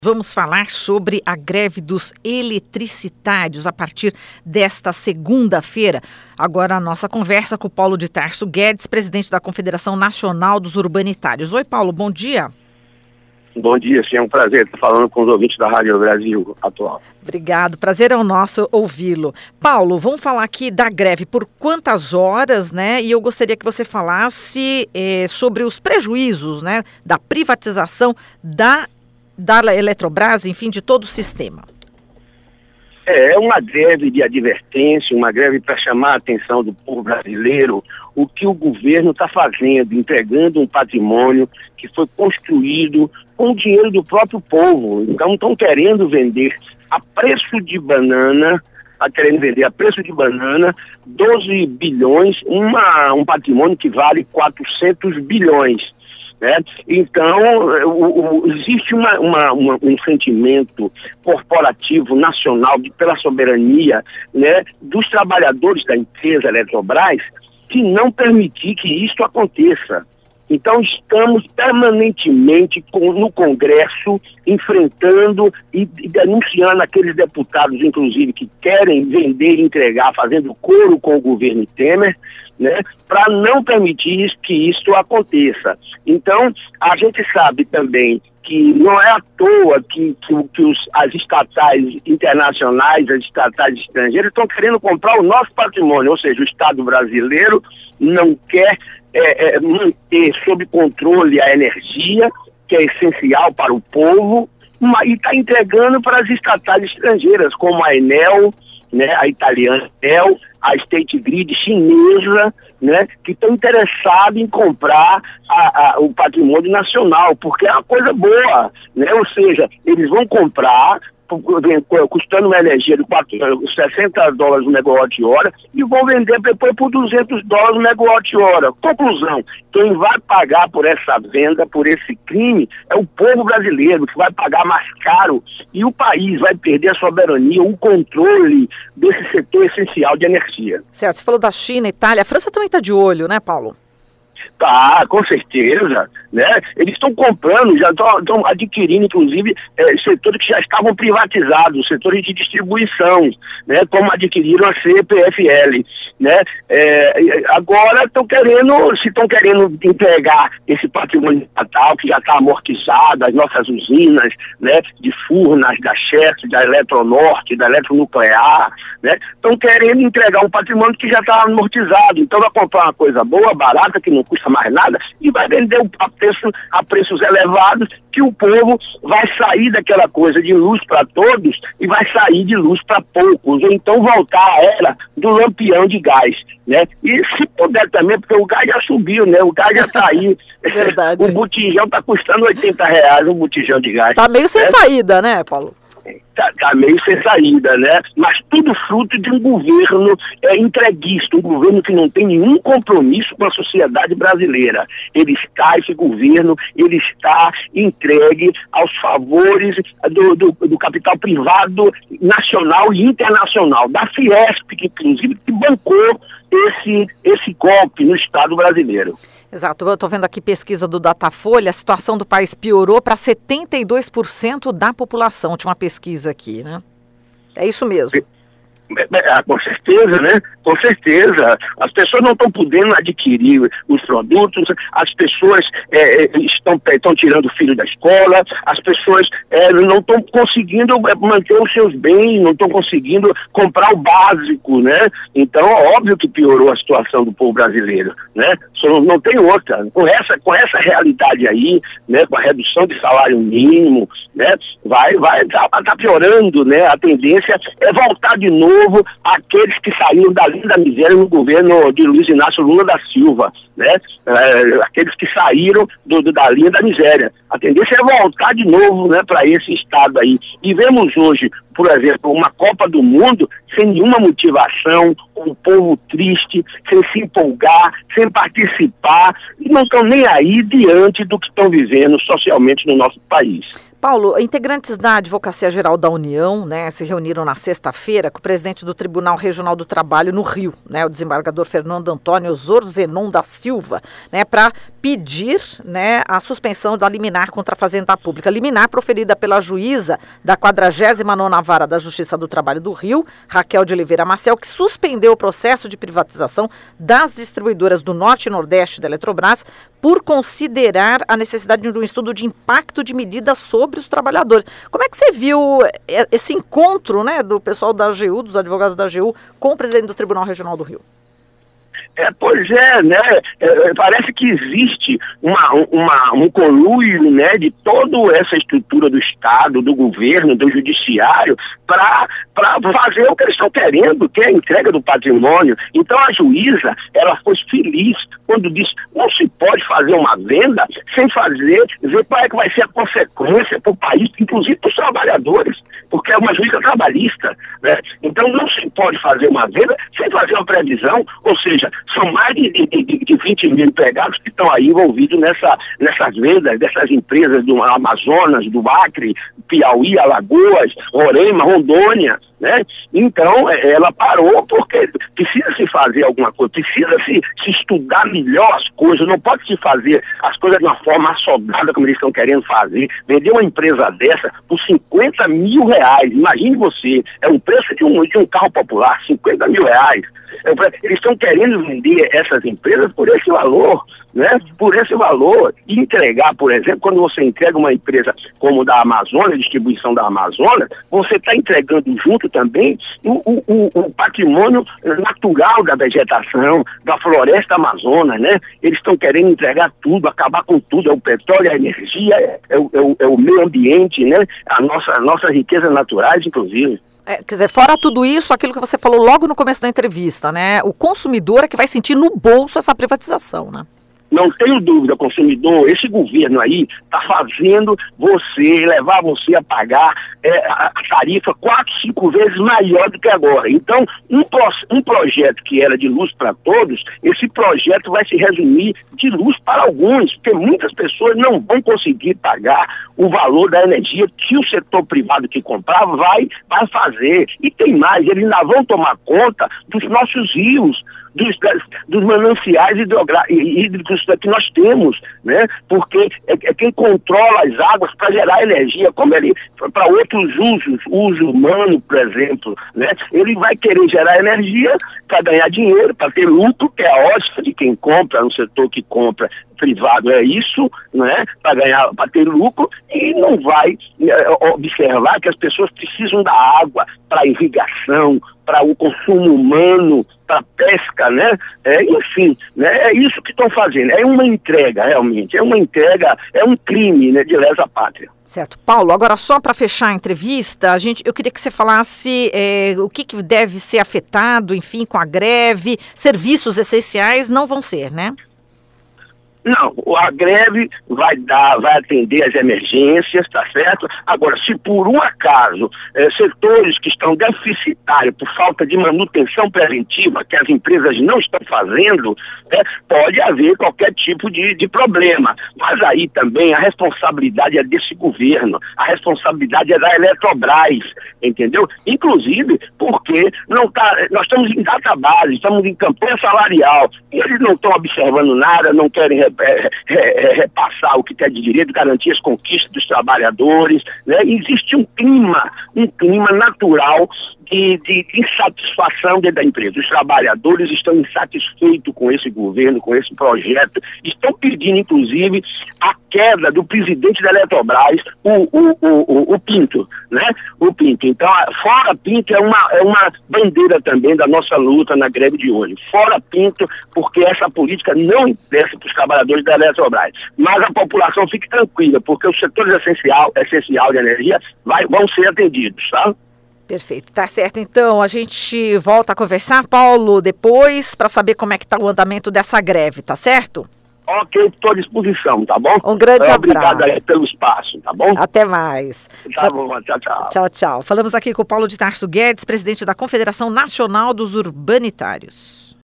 Vamos falar sobre a greve dos eletricitários a partir desta segunda-feira. Agora a nossa conversa com o Paulo de Tarso Guedes, presidente da Confederação Nacional dos Urbanitários. Oi, Paulo, bom dia. Bom dia, sim, é um prazer estar falando com os ouvintes da Rádio Brasil Atual. Obrigado, prazer é o nosso ouvi-lo. Paulo, vamos falar aqui da greve, por quantas horas, né? E eu gostaria que você falasse sobre os prejuízos, né, da privatização da Eletrobras, enfim, de todo o sistema. É uma greve de advertência, uma greve para chamar a atenção do povo brasileiro, o que o governo está fazendo, entregando um patrimônio que foi construído com o dinheiro do próprio povo. Então estão querendo vender a preço de banana, 12 bilhões, um patrimônio que vale 400 bilhões. Né? Então, existe um sentimento corporativo nacional pela soberania, né, dos trabalhadores da empresa Eletrobras de não permitir que isso aconteça. Então, estamos permanentemente no Congresso enfrentando e denunciando aqueles deputados, inclusive, que querem vender e entregar, fazendo coro com o governo Temer, né, para não permitir que isso aconteça. Então, a gente sabe também que não é à toa que as estatais internacionais, as estatais estrangeiras estão querendo comprar o nosso patrimônio, ou seja, o Estado brasileiro não quer manter sob controle a energia, que é essencial para o povo, e está entregando para as estatais estrangeiras, como a Enel, né, a italiana Enel, a State Grid chinesa, né, que estão interessados em comprar o patrimônio nacional, porque é uma coisa boa, né? Ou seja, eles vão comprar custando uma energia de $60 o megawatt-hora e vão vender depois por $200 o megawatt-hora. Conclusão, quem vai pagar por essa venda, por esse crime, é o povo brasileiro, que vai pagar mais caro, e o país vai perder a soberania, o controle desse setor essencial de energia. Certo, você falou da China, Itália, a França também está de olho, né, Paulo? Tá, com certeza, né? Eles estão comprando, já estão adquirindo, inclusive, setores que já estavam privatizados, setores de distribuição, né? Como adquiriram a CPFL, né? Agora se estão querendo entregar esse patrimônio estatal que já está amortizado, as nossas usinas, né? De Furnas, da Xerxes, da Eletronorte, da Eletronuclear, né? Estão querendo entregar um patrimônio que já está amortizado, então vai comprar uma coisa boa, barata, que não custa mais nada, e vai vender a preços elevados, que o povo vai sair daquela coisa de luz para todos e vai sair de luz para poucos, ou então voltar à era do lampião de gás, né? E se puder também, porque o gás já subiu, né? O gás já está aí. Verdade. O botijão está custando R$80 um botijão de gás. Tá meio sem saída, né, Paulo? Tá meio sem saída, né? Mas tudo fruto de um governo entreguista, um governo que não tem nenhum compromisso com a sociedade brasileira. Esse governo, ele está entregue aos favores do capital privado nacional e internacional, da Fiesp, que inclusive bancou esse golpe no Estado brasileiro. Exato, eu estou vendo aqui pesquisa do Datafolha, a situação do país piorou para 72% da população, última pesquisa aqui, né? É isso mesmo. Com certeza, né? Com certeza. As pessoas não estão podendo adquirir os produtos, as pessoas estão tirando o filho da escola, as pessoas não estão conseguindo manter os seus bens, não estão conseguindo comprar o básico, né? Então, óbvio que piorou a situação do povo brasileiro, né? Não tem outra. Com essa realidade aí, né? Com a redução de salário mínimo, né? Tá piorando, né? A tendência é voltar de novo aqueles que saíram da linha da miséria no governo de Luiz Inácio Lula da Silva, né? Aqueles que saíram da linha da miséria. A tendência é voltar de novo, né, para esse estado aí. E vemos hoje, por exemplo, uma Copa do Mundo sem nenhuma motivação, um povo triste, sem se empolgar, sem participar, e não estão nem aí diante do que estão vivendo socialmente no nosso país. Paulo, integrantes da Advocacia Geral da União, né, se reuniram na sexta-feira com o presidente do Tribunal Regional do Trabalho no Rio, né, o desembargador Fernando Antônio Zorzenon da Silva, né, para pedir, né, a suspensão da liminar contra a Fazenda Pública. Liminar proferida pela juíza da 49ª Vara da Justiça do Trabalho do Rio, Raquel de Oliveira Maciel, que suspendeu o processo de privatização das distribuidoras do Norte e Nordeste da Eletrobras por considerar a necessidade de um estudo de impacto de medidas sobre os trabalhadores. Como é que você viu esse encontro, né, do pessoal da AGU, dos advogados da AGU, com o presidente do Tribunal Regional do Rio? Pois é, né? Parece que existe um conluio, né, de toda essa estrutura do Estado, do governo, do judiciário, para fazer o que eles estão querendo, que é a entrega do patrimônio. Então a juíza, ela foi feliz quando disse: não se pode fazer uma venda sem ver qual é que vai ser a consequência para o país, inclusive para os trabalhadores, porque é uma juíza trabalhista, né? Então não se pode fazer uma venda sem fazer uma previsão, ou seja, são mais de 20 mil empregados que estão aí envolvidos nessas vendas dessas empresas do Amazonas, do Acre, Piauí, Alagoas, Roraima, Rondônia, né? Então, ela parou porque precisa se fazer alguma coisa, precisa se estudar melhor as coisas, não pode se fazer as coisas de uma forma assodada como eles estão querendo fazer. Vender uma empresa dessa por 50 mil reais, imagine você, é o preço de um carro popular, 50 mil reais. Eles estão querendo vender essas empresas por esse valor, né? Por esse valor, e entregar, por exemplo, quando você entrega uma empresa como da Amazônia, distribuição da Amazônia, você está entregando junto também o patrimônio natural da vegetação, da floresta amazônica, né? Eles estão querendo entregar tudo, acabar com tudo, é o petróleo, a energia, é o meio ambiente, né? Nossas riquezas naturais, inclusive. Quer dizer, fora tudo isso, aquilo que você falou logo no começo da entrevista, né? O consumidor é que vai sentir no bolso essa privatização, né? Não tenho dúvida, consumidor, esse governo aí está fazendo levar você a pagar a tarifa 4, 5 vezes maior do que agora. Então, um projeto que era de luz para todos, esse projeto vai se resumir de luz para alguns, porque muitas pessoas não vão conseguir pagar o valor da energia que o setor privado que comprava vai fazer. E tem mais, eles ainda vão tomar conta dos nossos rios, dos mananciais hídricos que nós temos, né? Porque é quem controla as águas para gerar energia, como ele, para outros uso humano, por exemplo, né? Ele vai querer gerar energia para ganhar dinheiro, para ter lucro, que é a ótica de quem compra, no setor que compra privado, é isso, né? Para ter lucro, e não vai observar que as pessoas precisam da água para irrigação, para o consumo humano, para pesca, né? Enfim, né? É isso que estão fazendo. É uma entrega, realmente. É uma entrega, é um crime, né, de lesa pátria. Certo. Paulo, agora só para fechar a entrevista, eu queria que você falasse o que deve ser afetado, enfim, com a greve. Serviços essenciais não vão ser, né? Não, a greve vai atender as emergências, tá certo? Agora, se por um acaso setores que estão deficitários por falta de manutenção preventiva, que as empresas não estão fazendo, pode haver qualquer tipo de problema. Mas aí também a responsabilidade é desse governo, a responsabilidade é da Eletrobras, entendeu? Inclusive porque nós estamos em database, estamos em campanha salarial, e eles não estão observando nada, não querem repassar o que tem de direito, garantir as conquistas dos trabalhadores, né? Existe um clima natural de insatisfação dentro da empresa. Os trabalhadores estão insatisfeitos com esse governo, com esse projeto, estão pedindo, inclusive, a queda do presidente da Eletrobras, o Pinto, né? O Pinto. Então, fora Pinto é uma bandeira também da nossa luta na greve de hoje. Fora Pinto, porque essa política não interessa para os trabalhadores da Eletrobras. Mas a população fique tranquila, porque os setores essenciais de energia vão ser atendidos, tá? Perfeito, tá certo. Então, a gente volta a conversar, Paulo, depois, para saber como é que está o andamento dessa greve, tá certo? Ok, estou à disposição, tá bom? Um grande abraço. Obrigado aí pelo espaço, tá bom? Até mais. Tá bom, tchau, tchau. Tchau, tchau. Falamos aqui com o Paulo de Tarso Guedes, presidente da Confederação Nacional dos Urbanitários.